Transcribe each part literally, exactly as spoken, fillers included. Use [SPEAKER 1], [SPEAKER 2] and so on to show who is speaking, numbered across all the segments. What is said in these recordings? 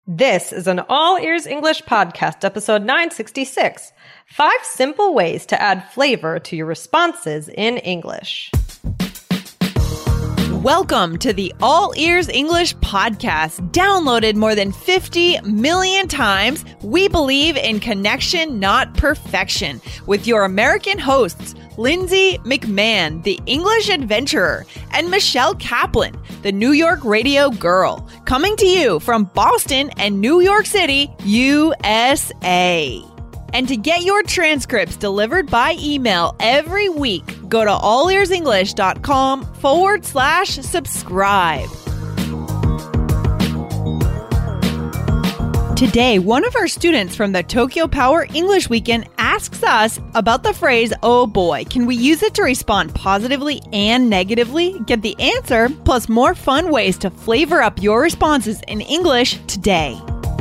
[SPEAKER 1] This is an All Ears English podcast, episode nine sixty-six. Five simple ways to add flavor to your responses in English.
[SPEAKER 2] Welcome to the All Ears English podcast. Downloaded more than fifty million times, we believe in connection, not perfection. With your American hosts, Lindsay McMahon, the English adventurer, and Michelle Kaplan, the New York radio girl, coming to you from Boston and New York City, U S A. And to get your transcripts delivered by email every week, go to allearsenglish.com forward slash subscribe. Today, one of our students from the Tokyo Power English Weekend asks us about the phrase, oh boy. Can we use it to respond positively and negatively? Get the answer, plus more fun ways to flavor up your responses in English today.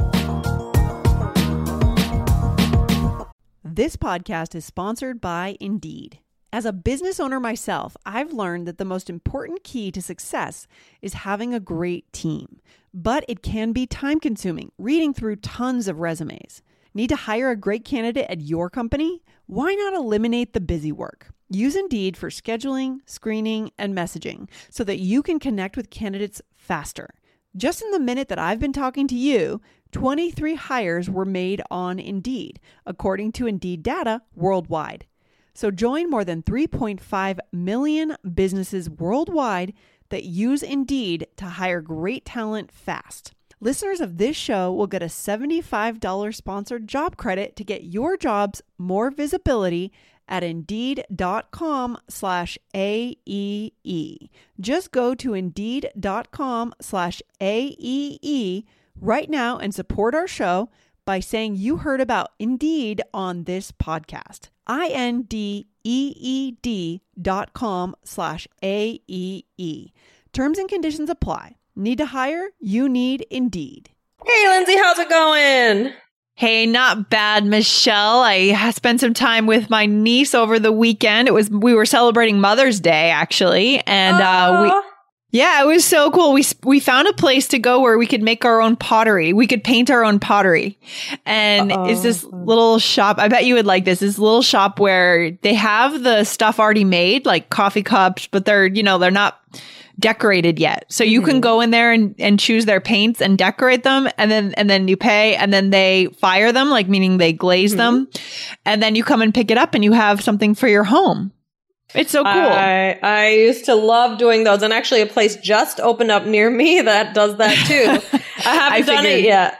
[SPEAKER 2] This podcast is sponsored by Indeed. As a business owner myself, I've learned that the most important key to success is having a great team. But it can be time-consuming, reading through tons of resumes. Need to hire a great candidate at your company? Why not eliminate the busy work? Use Indeed for scheduling, screening, and messaging so that you can connect with candidates faster. Just in the minute that I've been talking to you, twenty-three hires were made on Indeed, according to Indeed data worldwide. So join more than three point five million businesses worldwide that use Indeed to hire great talent fast. Listeners of this show will get a seventy-five dollars sponsored job credit to get your jobs more visibility at Indeed.com slash AEE. Just go to Indeed.com slash AEE right now and support our show by saying you heard about Indeed on this podcast. I-N-D-E-E-D dot com slash A-E-E. Terms and conditions apply. Need to hire? You need Indeed.
[SPEAKER 1] Hey, Lindsay, how's it going?
[SPEAKER 2] Hey, not bad, Michelle. I spent some time with my niece over the weekend. It was we were celebrating Mother's Day, actually, and uh, we. Yeah, it was so cool. We we found a place to go where we could make our own pottery. We could paint our own pottery. And Uh-oh. It's this little shop. I bet you would like this. This little shop where they have the stuff already made, like coffee cups, but they're, you know, they're not decorated yet. So you mm-hmm. can go in there and, and choose their paints and decorate them. And then, and then you pay and then they fire them, like meaning they glaze mm-hmm. them. And then you come and pick it up and you have something for your home. It's so cool.
[SPEAKER 1] I, I used to love doing those. And actually a place just opened up near me that does that too. I haven't I done it yet.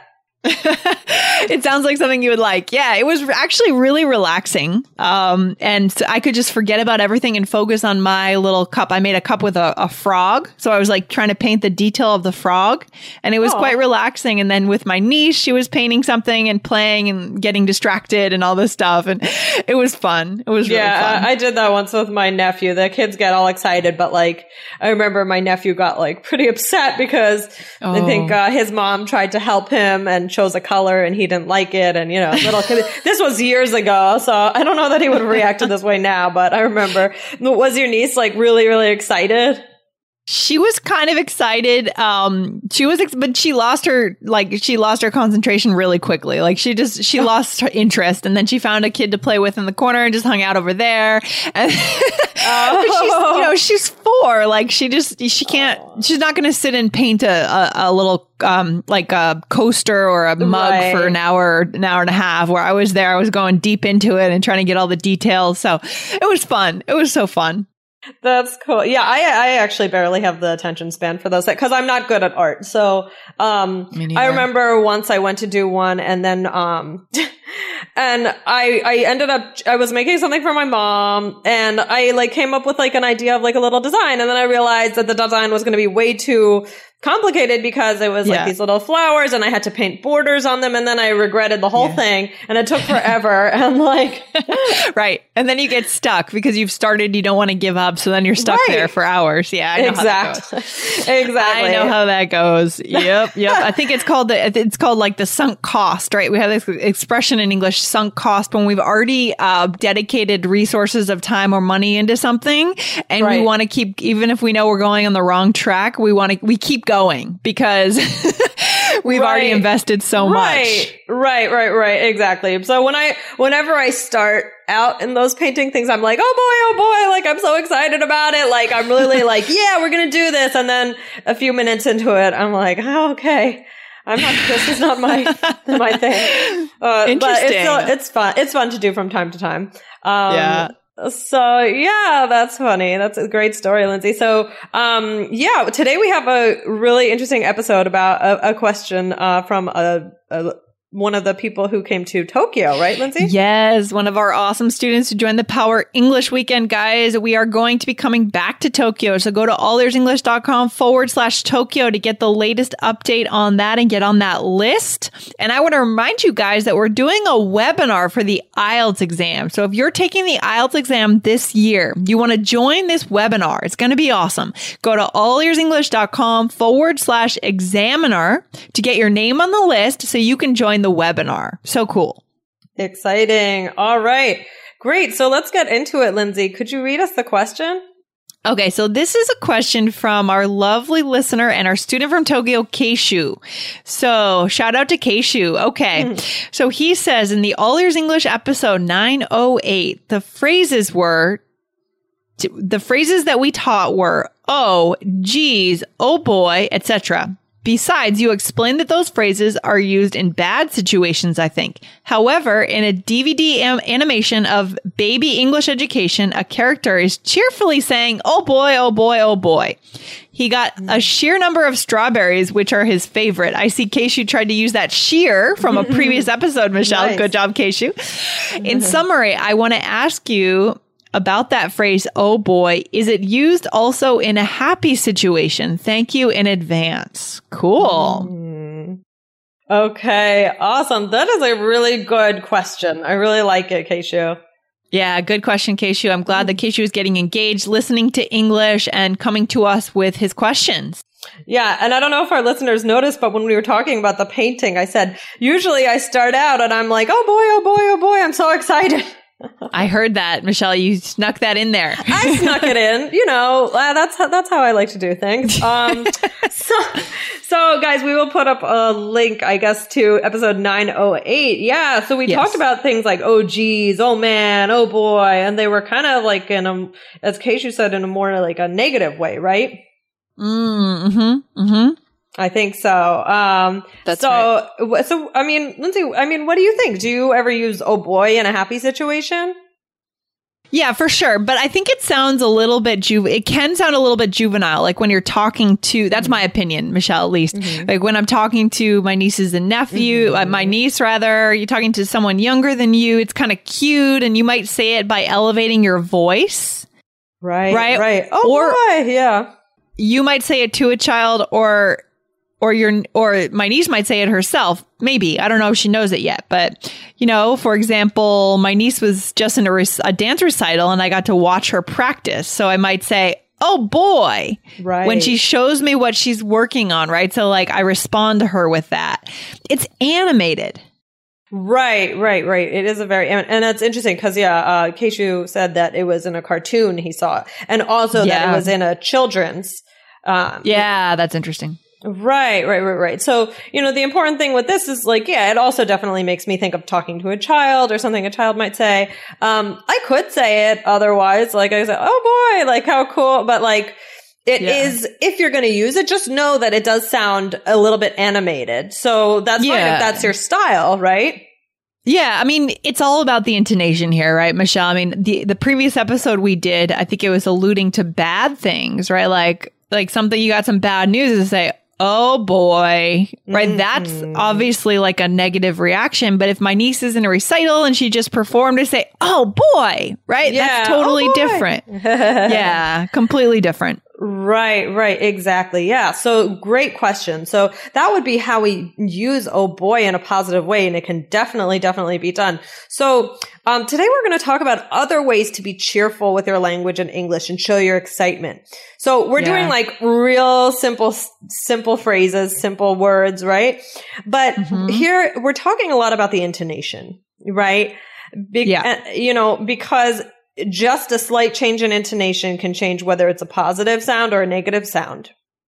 [SPEAKER 2] It sounds like something you would like. Yeah, it was actually really relaxing. Um, and so I could just forget about everything and focus on my little cup. I made a cup with a, a frog. So I was like trying to paint the detail of the frog and it was Aww. quite relaxing. And then with my niece, she was painting something and playing and getting distracted and all this stuff. And it was fun. It was really
[SPEAKER 1] yeah,
[SPEAKER 2] fun.
[SPEAKER 1] I did that once with my nephew. The kids get all excited, but like, I remember my nephew got like pretty upset because oh. I think uh, his mom tried to help him and chose a color and he didn't like it. And, you know, little kid, this was years ago. So I don't know that he would have reacted this way now, but I remember. Was your niece like really, really excited?
[SPEAKER 2] She was kind of excited. Um, she was, ex- but she lost her, like, she lost her concentration really quickly. Like, she just, she lost her interest. And then she found a kid to play with in the corner and just hung out over there. And oh. But she's, you know, she's four. Like, she just, she can't, oh. she's not going to sit and paint a, a, a little, um, like a coaster or a mug right. for an hour, an hour and a half. Where I was there, I was going deep into it and trying to get all the details. So it was fun. It was so fun.
[SPEAKER 1] That's cool. Yeah, I I actually barely have the attention span for those because I'm not good at art. So um I remember once I went to do one and then um and I I ended up I was making something for my mom and I like came up with like an idea of like a little design and then I realized that the design was going to be way too complicated because it was like yeah. these little flowers and I had to paint borders on them and then I regretted the whole yeah. thing and it took forever and like
[SPEAKER 2] right. And then you get stuck because you've started, you don't want to give up. So then you're stuck right. there for hours. Yeah. I know
[SPEAKER 1] exactly. exactly.
[SPEAKER 2] I know how that goes. Yep. Yep. I think it's called the, it's called like the sunk cost, right? We have this expression in English, sunk cost, when we've already uh, dedicated resources of time or money into something and right. we want to keep, even if we know we're going on the wrong track, we want to, we keep going. Going because We've
[SPEAKER 1] right.
[SPEAKER 2] already invested so
[SPEAKER 1] right.
[SPEAKER 2] much.
[SPEAKER 1] Right, right, right. Exactly. So when I, whenever I start out in those painting things, I'm like, oh boy, oh boy, like I'm so excited about it. Like I'm really like, yeah, we're going to do this. And then a few minutes into it, I'm like, oh, okay. I'm not, this is not my, my thing. Uh,
[SPEAKER 2] Interesting.
[SPEAKER 1] But it's, still, it's fun. It's fun to do from time to time. Um,
[SPEAKER 2] yeah.
[SPEAKER 1] So yeah, that's funny. That's a great story, Lindsay. So, um, yeah, today we have a really interesting episode about a, a question, uh, from a, a one of the people who came to Tokyo, right, Lindsay?
[SPEAKER 2] Yes, one of our awesome students who joined the Power English Weekend, guys. We are going to be coming back to Tokyo. So go to allearsenglish.com forward slash Tokyo to get the latest update on that and get on that list. And I want to remind you guys that we're doing a webinar for the I E L T S exam. So if you're taking the I E L T S exam this year, you want to join this webinar. It's going to be awesome. Go to allearsenglish.com forward slash examiner to get your name on the list so you can join the webinar. So cool.
[SPEAKER 1] Exciting. All right. Great. So let's get into it, Lindsay. Could you read us the question?
[SPEAKER 2] Okay, so this is a question from our lovely listener and our student from Tokyo, Keishu. So shout out to Keishu. Okay. Mm-hmm. So he says in the All Ears English episode nine oh eight, the phrases were, the phrases that we taught were, oh, geez, oh boy, et cetera. Besides, you explained that those phrases are used in bad situations, I think. However, in a D V D am- animation of Baby English Education, a character is cheerfully saying, oh boy, oh boy, oh boy. He got a sheer number of strawberries, which are his favorite. I see Keishu tried to use that sheer from a previous episode, Michelle. Nice. Good job, Keishu. In summary, I want to ask you about that phrase, oh boy, is it used also in a happy situation? Thank you in advance. Cool.
[SPEAKER 1] Mm. Okay, awesome. That is a really good question. I really like it, Keishu.
[SPEAKER 2] Yeah, good question, Keishu. I'm glad that Keishu is getting engaged, listening to English, and coming to us with his questions.
[SPEAKER 1] Yeah, and I don't know if our listeners noticed, but when we were talking about the painting, I said, usually I start out and I'm like, oh boy, oh boy, oh boy, I'm so excited.
[SPEAKER 2] I heard that, Michelle. You snuck that in there.
[SPEAKER 1] I snuck it in. You know, uh, that's how, that's how I like to do things. Um, so, so guys, we will put up a link, I guess, to episode nine oh eight. Yeah. So we yes. talked about things like, oh, geez, oh, man, oh, boy. And they were kind of like in a, as Keishu said, in a more like a negative way, right?
[SPEAKER 2] Mm-hmm. Mm-hmm.
[SPEAKER 1] I think so. Um,
[SPEAKER 2] That's
[SPEAKER 1] so,
[SPEAKER 2] right.
[SPEAKER 1] so, I mean, Lindsay, I mean, what do you think? Do you ever use, oh boy, in a happy situation?
[SPEAKER 2] Yeah, for sure. But I think it sounds a little bit, ju- it can sound a little bit juvenile. Like when you're talking to, that's my opinion, Michelle, at least. Mm-hmm. Like when I'm talking to my nieces and nephew, mm-hmm. uh, my niece rather, you're talking to someone younger than you. It's kind of cute. And you might say it by elevating your voice.
[SPEAKER 1] Right.
[SPEAKER 2] Right.
[SPEAKER 1] Right. Oh, or, boy. Yeah.
[SPEAKER 2] You might say it to a child or Or your, or my niece might say it herself. Maybe. I don't know if she knows it yet. But, you know, for example, my niece was just in a, rec- a dance recital and I got to watch her practice. So I might say, oh boy,
[SPEAKER 1] right.
[SPEAKER 2] when she shows me what she's working on, right? So like I respond to her with that. It's animated.
[SPEAKER 1] Right, right, right. It is a very, and, and that's interesting because, yeah, uh, Keishu said that it was in a cartoon he saw, and also yeah. that it was in a children's. Um,
[SPEAKER 2] yeah, that's interesting.
[SPEAKER 1] Right, right, right, right. So, you know, the important thing with this is like, yeah, it also definitely makes me think of talking to a child or something a child might say. Um, I could say it otherwise, like I said, oh boy, like how cool, but like it yeah. is, if you're going to use it, just know that it does sound a little bit animated. So that's yeah. fine if that's your style, right?
[SPEAKER 2] Yeah, I mean, it's all about the intonation here, right, Michelle? I mean, the the previous episode we did, I think it was alluding to bad things, right? Like, like something, you got some bad news to say, oh boy, right? Mm-hmm. That's obviously like a negative reaction. But if my niece is in a recital and she just performed to say, oh boy, right?
[SPEAKER 1] Yeah.
[SPEAKER 2] That's totally
[SPEAKER 1] oh
[SPEAKER 2] different. Yeah, completely different.
[SPEAKER 1] Right, right. Exactly. Yeah. So great question. So that would be how we use oh boy in a positive way. And it can definitely, definitely be done. So um, today we're going to talk about other ways to be cheerful with your language in English and show your excitement. So we're yeah. doing like real simple, simple phrases, simple words, right? But mm-hmm. here we're talking a lot about the intonation, right? Be- yeah. You know, because just a slight change in intonation can change whether it's a positive sound or a negative sound.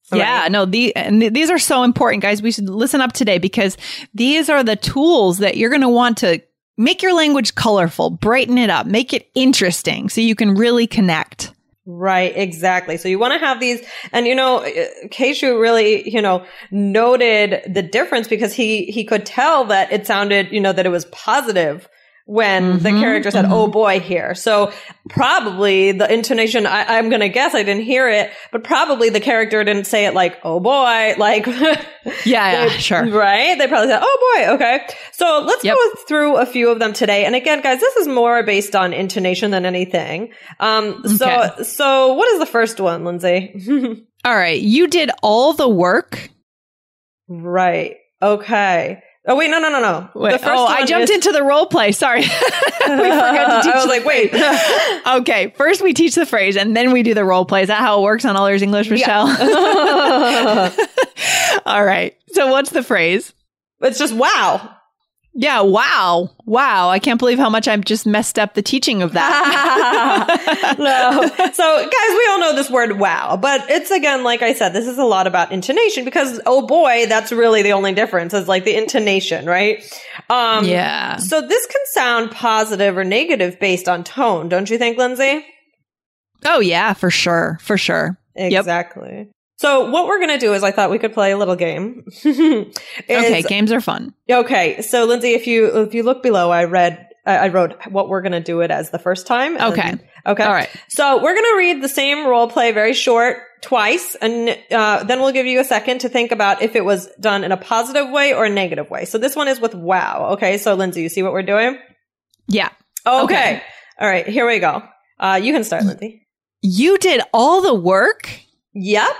[SPEAKER 2] Yeah, right. no, the, and th- these are so important, guys. We should listen up today because these are the tools that you're going to want to make your language colorful, brighten it up, make it interesting so you can really connect.
[SPEAKER 1] Right, exactly. So you want to have these, and you know, Keishu really, you know, noted the difference because he, he could tell that it sounded, you know, that it was positive when mm-hmm, the character said, mm-hmm. oh boy, here. So probably the intonation, I, I'm going to guess I didn't hear it, but probably the character didn't say it like, oh boy, like,
[SPEAKER 2] yeah, yeah,
[SPEAKER 1] they,
[SPEAKER 2] sure.
[SPEAKER 1] Right? They probably said, oh boy, okay. So let's yep. go through a few of them today. And again, guys, this is more based on intonation than anything. Um, so, okay. so what is the first one, Lindsay?
[SPEAKER 2] All right. You did all the work.
[SPEAKER 1] Right. Okay. Oh, wait, no, no, no, no.
[SPEAKER 2] Wait, the first oh, I jumped is- into the role play. Sorry. we forgot to teach
[SPEAKER 1] I was like, wait.
[SPEAKER 2] Okay, first we teach the phrase and then we do the role play. Is that how it works on All Ears English, Michelle? Yeah. All right. So what's the phrase?
[SPEAKER 1] It's just wow.
[SPEAKER 2] Yeah, wow. Wow. I can't believe how much I've just messed up the teaching of that.
[SPEAKER 1] No. So, guys, we all know this word wow, but it's again, like I said, this is a lot about intonation because, oh boy, that's really the only difference is like the intonation, right? Um,
[SPEAKER 2] yeah.
[SPEAKER 1] So this can sound positive or negative based on tone, don't you think, Lindsay?
[SPEAKER 2] Oh, yeah, for sure. For sure.
[SPEAKER 1] Exactly. Yep. So what we're going to do is I thought we could play a little game.
[SPEAKER 2] is, okay, games are fun.
[SPEAKER 1] Okay. So Lindsay, if you if you look below, I read I wrote what we're going to do it as the first time.
[SPEAKER 2] Okay.
[SPEAKER 1] Then, okay.
[SPEAKER 2] All right.
[SPEAKER 1] So we're going to read the same role play very short twice and uh, then we'll give you a second to think about if it was done in a positive way or a negative way. So this one is with wow. Okay. So Lindsay, you see what we're doing?
[SPEAKER 2] Yeah.
[SPEAKER 1] Okay. okay. All right. Here we go. Uh, you can start, Lindsay.
[SPEAKER 2] You did all the work?
[SPEAKER 1] Yep.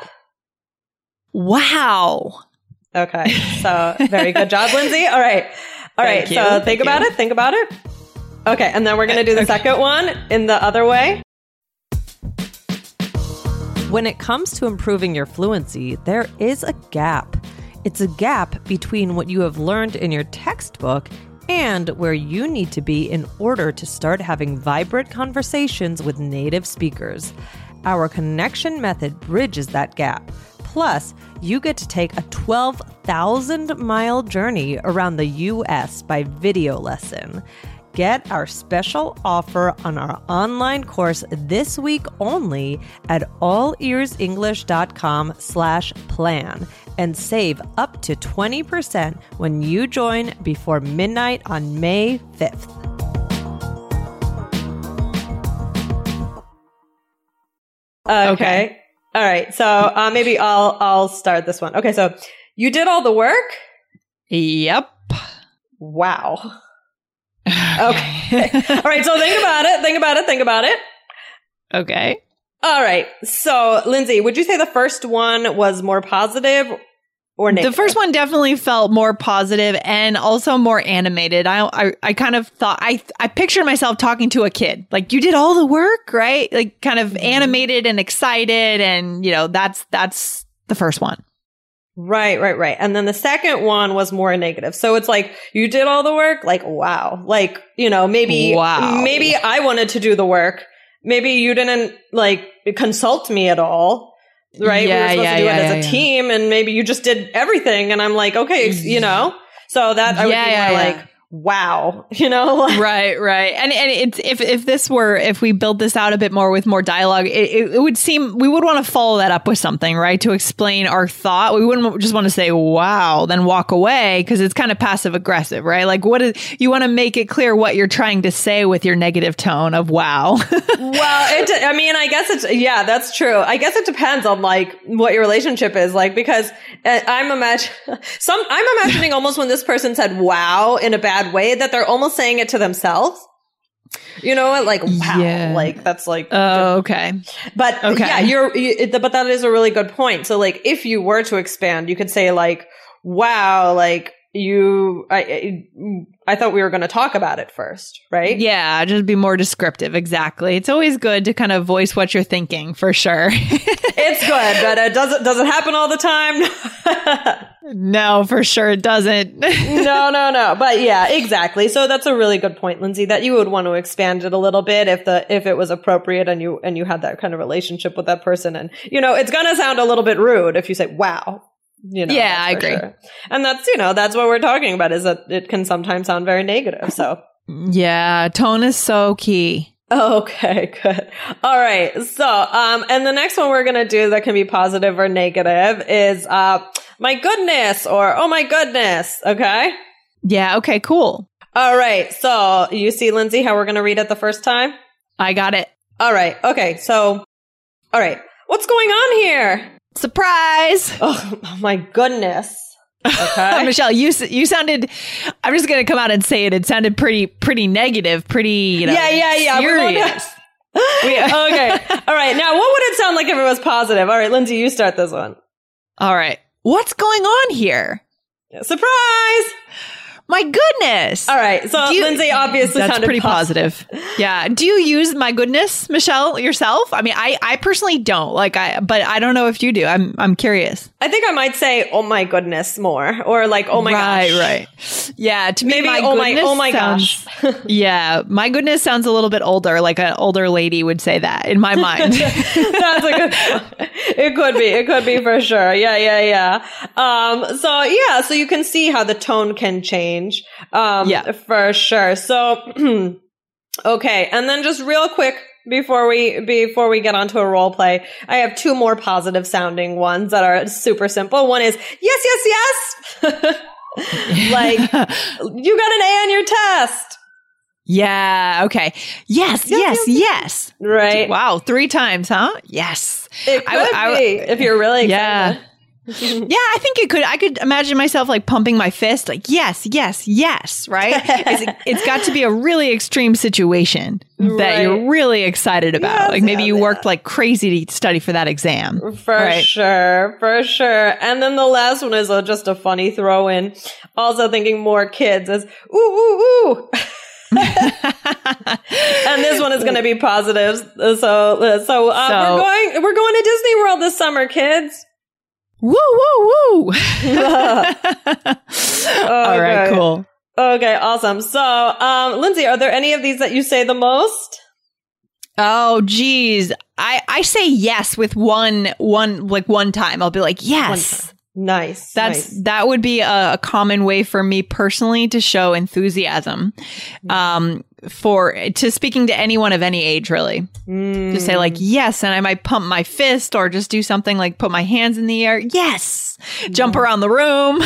[SPEAKER 2] Wow.
[SPEAKER 1] Okay. So very good job, Lindsay. All right. All right.
[SPEAKER 2] You.
[SPEAKER 1] So
[SPEAKER 2] Thank
[SPEAKER 1] think
[SPEAKER 2] you.
[SPEAKER 1] about it. Think about it. Okay. And then we're going to do the okay. second one in the other way. When it comes to improving your fluency, there is a gap. It's a gap between what you have learned in your textbook and where you need to be in order to start having vibrant conversations with native speakers. Our connection method bridges that gap. Plus, you get to take a twelve thousand mile journey around the U S by video lesson. Get our special offer on our online course this week only at allearsenglish.com slash plan and save up to twenty percent when you join before midnight on May fifth. Okay. okay. All right. So uh, maybe I'll I'll start this one. Okay. So you did all the work?
[SPEAKER 2] Yep.
[SPEAKER 1] Wow. Okay. All right. So think about it. Think about it. Think about it.
[SPEAKER 2] Okay.
[SPEAKER 1] All right. So Lindsay, would you say the first one was more positive or negative?
[SPEAKER 2] The first one definitely felt more positive and also more animated. I I, I kind of thought I I pictured myself talking to a kid. Like, you did all the work, right? Like, kind of animated and excited, and you know, that's that's the first one.
[SPEAKER 1] Right, right, right. And then the second one was more negative. So it's like, you did all the work? Like, wow. Like, you know, maybe
[SPEAKER 2] wow.
[SPEAKER 1] maybe I wanted to do the work. Maybe you didn't like consult me at all. Right?
[SPEAKER 2] Yeah,
[SPEAKER 1] we were supposed
[SPEAKER 2] yeah,
[SPEAKER 1] to do
[SPEAKER 2] yeah,
[SPEAKER 1] it as
[SPEAKER 2] yeah,
[SPEAKER 1] a
[SPEAKER 2] yeah.
[SPEAKER 1] team, and maybe you just did everything. And I'm like, okay, you know? So that I would
[SPEAKER 2] yeah,
[SPEAKER 1] be
[SPEAKER 2] yeah,
[SPEAKER 1] more
[SPEAKER 2] yeah.
[SPEAKER 1] like, wow, you know?
[SPEAKER 2] Right, right. And and it's if if this were if we build this out a bit more with more dialogue, it, it, it would seem we would want to follow that up with something, right? To explain our thought. We wouldn't just want to say wow, then walk away, because it's kind of passive aggressive, right? Like, what is you want to make it clear what you're trying to say with your negative tone of wow.
[SPEAKER 1] Well, it, I mean, I guess it's, yeah, that's true. I guess it depends on like what your relationship is like, because uh, I'm imagine some, I'm imagining almost when this person said wow in a bad way, that they're almost saying it to themselves. You know, like, wow,
[SPEAKER 2] yeah.
[SPEAKER 1] like that's like,
[SPEAKER 2] oh, okay.
[SPEAKER 1] But
[SPEAKER 2] okay.
[SPEAKER 1] yeah, you're, you, but that is a really good point. So like, if you were to expand, you could say like, wow, like, you, I, I thought we were going to talk about it first, right?
[SPEAKER 2] Yeah, just be more descriptive. Exactly. It's always good to kind of voice what you're thinking, for sure.
[SPEAKER 1] It's good, but it doesn't, does it happen all the time?
[SPEAKER 2] No, for sure it doesn't.
[SPEAKER 1] no, no, no. But yeah, exactly. So that's a really good point, Lindsay, that you would want to expand it a little bit if the if it was appropriate and you and you had that kind of relationship with that person. And you know, it's gonna sound a little bit rude if you say, wow. You know,
[SPEAKER 2] yeah, I agree.
[SPEAKER 1] Sure. And that's, you know, that's what we're talking about, is that it can sometimes sound very negative. So
[SPEAKER 2] yeah, tone is so key.
[SPEAKER 1] Okay, good. All right. So, um, and the next one we're going to do that can be positive or negative is, uh, my goodness, or, oh my goodness. Okay.
[SPEAKER 2] Yeah. Okay, cool.
[SPEAKER 1] All right. So you see, Lindsay, how we're going to read it the first time?
[SPEAKER 2] I got it.
[SPEAKER 1] All right. Okay. So, all right. What's going on here?
[SPEAKER 2] Surprise.
[SPEAKER 1] Oh, oh my goodness. Okay.
[SPEAKER 2] Michelle, you you sounded, I'm just going to come out and say it. It sounded pretty, pretty negative, pretty, you know,
[SPEAKER 1] yeah, yeah, yeah.
[SPEAKER 2] serious.
[SPEAKER 1] we, okay. All right. Now, what would it sound like if it was positive? All right, Lindsay, you start this one.
[SPEAKER 2] All right. What's going on here?
[SPEAKER 1] Surprise.
[SPEAKER 2] My goodness.
[SPEAKER 1] All right. So you, Lindsay obviously
[SPEAKER 2] that's
[SPEAKER 1] sounded
[SPEAKER 2] pretty
[SPEAKER 1] positive.
[SPEAKER 2] positive. Yeah. Do you use my goodness, Michelle, yourself? I mean, I, I personally don't like I, but I don't know if you do. I'm, I'm curious.
[SPEAKER 1] I think I might say, oh my goodness more, or like, oh my
[SPEAKER 2] right,
[SPEAKER 1] gosh.
[SPEAKER 2] Right, right. Yeah. To
[SPEAKER 1] Maybe,
[SPEAKER 2] me, my
[SPEAKER 1] oh
[SPEAKER 2] goodness
[SPEAKER 1] my, oh my
[SPEAKER 2] sounds,
[SPEAKER 1] gosh.
[SPEAKER 2] yeah. My goodness sounds a little bit older, like an older lady would say that in my mind.
[SPEAKER 1] That's a good point. It could be. It could be for sure. Yeah, yeah, yeah. Um, so yeah, so you can see how the tone can change. Um, yeah, for sure. So, okay. And then just real quick before we, before we get onto a role play, I have two more positive sounding ones that are super simple. One is yes, yes, yes. Like, you got an A on your test.
[SPEAKER 2] Yeah. Okay. Yes. Yes. Yes. yes.
[SPEAKER 1] Right.
[SPEAKER 2] Wow. Three times, huh? Yes.
[SPEAKER 1] It could I, I, be if you're really excited.
[SPEAKER 2] Yeah. Yeah, I think it could. I could imagine myself like pumping my fist, like, yes, yes, yes, right? it's, it's got to be a really extreme situation right. that you're really excited about. Yes, like maybe yeah, you yeah. worked like crazy to study for that exam.
[SPEAKER 1] For right? sure, for sure. And then the last one is a, just a funny throw in. Also thinking more kids is, ooh, ooh, ooh. And this one is going to be positive. So, so, uh, so we're going, we're going to Disney World this summer, kids.
[SPEAKER 2] Woo, woo, woo.
[SPEAKER 1] oh,
[SPEAKER 2] All right,
[SPEAKER 1] okay.
[SPEAKER 2] cool.
[SPEAKER 1] Okay, awesome. So, um, Lindsay, are there any of these that you say the most?
[SPEAKER 2] Oh, geez. I, I say yes with one, one, like one time. I'll be like, yes.
[SPEAKER 1] Nice.
[SPEAKER 2] That's,
[SPEAKER 1] nice.
[SPEAKER 2] that would be a, a common way for me personally to show enthusiasm. Um, for to speaking to anyone of any age, really. Mm. Just say like, yes. And I might pump my fist or just do something like put my hands in the air. Yes. Jump yeah. around the room.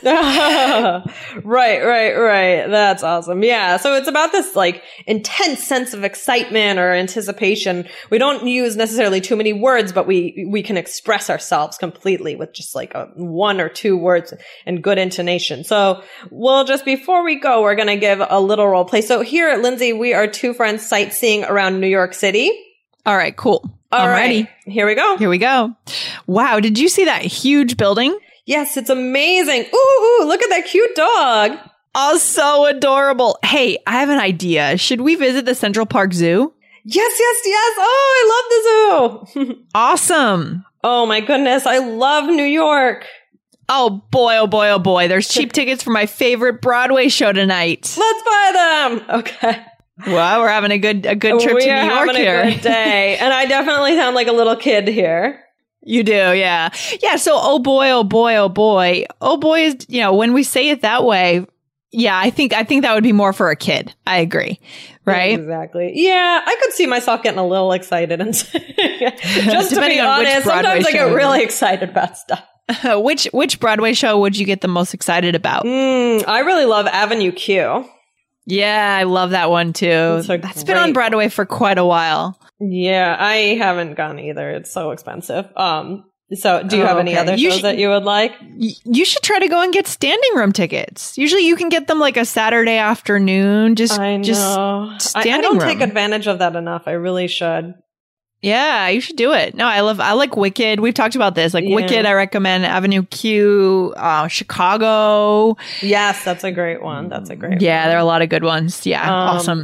[SPEAKER 1] Right, right, right. That's awesome. Yeah. So it's about this like intense sense of excitement or anticipation. We don't use necessarily too many words, but we, we can express ourselves completely with just like a one or two words and good intonation. So we'll just, before we go, we're going to give a little role play. So here at Lindsay, we are two friends sightseeing around New York City.
[SPEAKER 2] All right, cool.
[SPEAKER 1] All
[SPEAKER 2] I'm
[SPEAKER 1] right.
[SPEAKER 2] ready.
[SPEAKER 1] Here we go.
[SPEAKER 2] Here we go. Wow. Did you see that huge building?
[SPEAKER 1] Yes, it's amazing. Ooh, ooh, look at that cute dog.
[SPEAKER 2] Oh, so adorable. Hey, I have an idea. Should we visit the Central Park Zoo?
[SPEAKER 1] Yes, yes, yes. Oh, I love the zoo.
[SPEAKER 2] Awesome.
[SPEAKER 1] Oh my goodness. I love New York.
[SPEAKER 2] Oh boy, oh boy, oh boy. There's cheap tickets for my favorite Broadway show tonight.
[SPEAKER 1] Let's buy them. Okay.
[SPEAKER 2] Well, we're having a good a good trip
[SPEAKER 1] we
[SPEAKER 2] to New
[SPEAKER 1] are
[SPEAKER 2] York
[SPEAKER 1] having
[SPEAKER 2] here.
[SPEAKER 1] A good day. And I definitely sound like a little kid here.
[SPEAKER 2] You do, yeah. Yeah, so oh boy, oh boy, oh boy. Oh boy is, you know, when we say it that way, yeah, I think I think that would be more for a kid. I agree. Right?
[SPEAKER 1] Exactly. Yeah, I could see myself getting a little excited and just to be honest, sometimes I get really excited about stuff.
[SPEAKER 2] which which Broadway show would you get the most excited about?
[SPEAKER 1] Mm, I really love Avenue Q.
[SPEAKER 2] Yeah, I love that one too. That's been on Broadway for quite a while.
[SPEAKER 1] Yeah, I haven't gone either. It's so expensive. Um, so do you oh, have any okay. other
[SPEAKER 2] you
[SPEAKER 1] shows
[SPEAKER 2] should,
[SPEAKER 1] that you would like?
[SPEAKER 2] You should try to go and get standing room tickets. Usually you can get them like a Saturday afternoon. Just,
[SPEAKER 1] I know.
[SPEAKER 2] just standing
[SPEAKER 1] I, I don't
[SPEAKER 2] room.
[SPEAKER 1] take advantage of that enough. I really should.
[SPEAKER 2] Yeah, you should do it. No, I love, I like Wicked. We've talked about this. Like yeah. Wicked, I recommend Avenue Q, uh, Chicago.
[SPEAKER 1] Yes, that's a great one. That's a great
[SPEAKER 2] yeah,
[SPEAKER 1] one.
[SPEAKER 2] There are a lot of good ones. Yeah, um, awesome.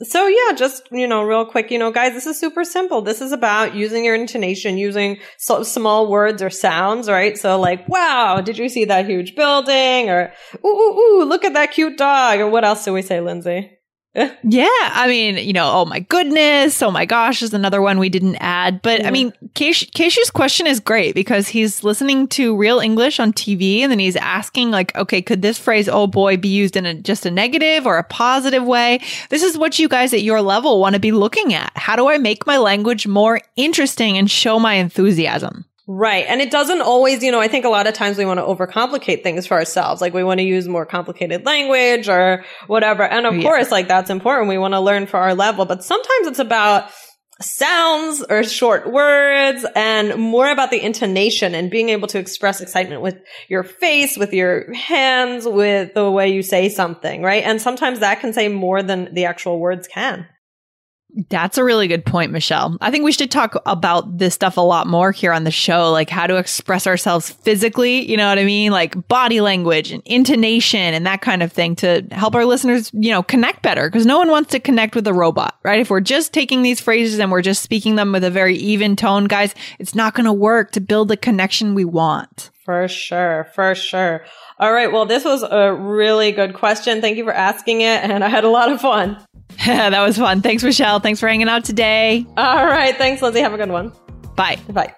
[SPEAKER 1] So yeah, just, you know, real quick, you know, guys, this is super simple. This is about using your intonation, using so small words or sounds, right? So like, wow, did you see that huge building? Or, ooh, ooh, ooh, look at that cute dog. Or what else do we say, Lindsay?
[SPEAKER 2] Yeah. I mean, you know, oh my goodness. Oh my gosh is another one we didn't add. But yeah. I mean, Keishu's question is great because he's listening to Real English on T V and then he's asking like, okay, could this phrase, oh boy, be used in a, just a negative or a positive way? This is what you guys at your level want to be looking at. How do I make my language more interesting and show my enthusiasm?
[SPEAKER 1] Right. And it doesn't always, you know, I think a lot of times we want to overcomplicate things for ourselves. Like we want to use more complicated language or whatever. And of yeah. course, like that's important. We want to learn for our level. But sometimes it's about sounds or short words and more about the intonation and being able to express excitement with your face, with your hands, with the way you say something, right? And sometimes that can say more than the actual words can.
[SPEAKER 2] That's a really good point, Michelle. I think we should talk about this stuff a lot more here on the show, like how to express ourselves physically, you know what I mean? Like body language and intonation and that kind of thing to help our listeners, you know, connect better because no one wants to connect with a robot, right? If we're just taking these phrases and we're just speaking them with a very even tone, guys, it's not going to work to build the connection we want.
[SPEAKER 1] For sure. For sure. All right. Well, this was a really good question. Thank you for asking it. And I had a lot of fun.
[SPEAKER 2] That was fun. Thanks, Michelle. Thanks for hanging out today.
[SPEAKER 1] All right. Thanks, Lindsay. Have a good one.
[SPEAKER 2] Bye.
[SPEAKER 1] Bye.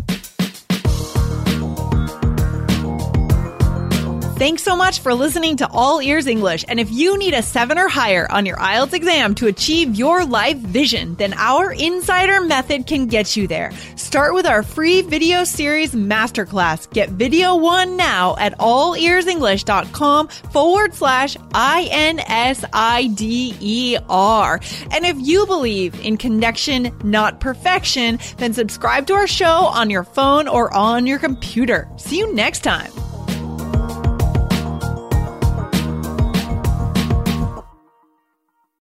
[SPEAKER 2] Thanks so much for listening to All Ears English. And if you need a seven or higher on your I E L T S exam to achieve your life vision, then our Insider Method can get you there. Start with our free video series masterclass. Get video one now at allearsenglish.com forward slash I N S I D E R. And if you believe in connection, not perfection, then subscribe to our show on your phone or on your computer. See you next time.